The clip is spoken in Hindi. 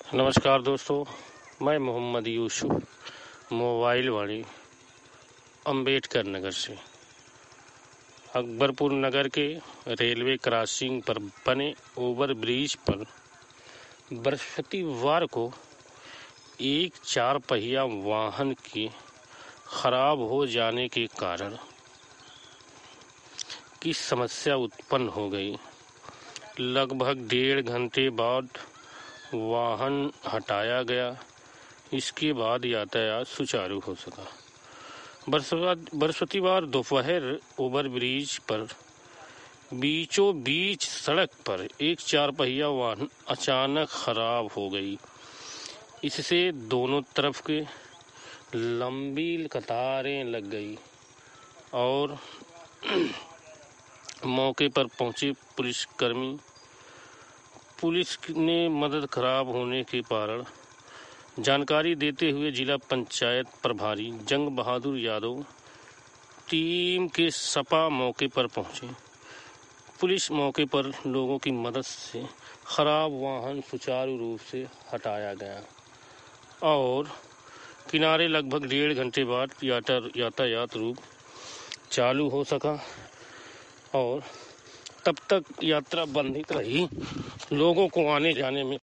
नमस्कार दोस्तों, मैं मोहम्मद यूसुफ मोबाइल वाली अम्बेडकर नगर से अकबरपुर नगर के रेलवे क्रॉसिंग पर बने ओवर ब्रिज पर बृहस्पतिवार को एक 4 पहिया वाहन के खराब हो जाने के कारण की समस्या उत्पन्न हो गई। लगभग 1.5 घंटे बाद वाहन हटाया गया। इसके बाद यातायात सुचारू हो सका। बृहस्पतिवार दोपहर ओवर ब्रिज पर बीचों बीच सड़क पर एक 4 पहिया वाहन अचानक खराब हो गई। इससे दोनों तरफ के लंबी कतारें लग गई और मौके पर पहुंचे पुलिस ने मदद खराब होने के कारण जानकारी देते हुए जिला पंचायत प्रभारी जंग बहादुर यादव टीम के सपा मौके पर पहुंचे। पुलिस मौके पर लोगों की मदद से खराब वाहन सुचारू रूप से हटाया गया और किनारे लगभग 1.5 घंटे बाद यातायात रूप चालू हो सका और तब तक यात्रा बाधित रही। लोगों को आने जाने में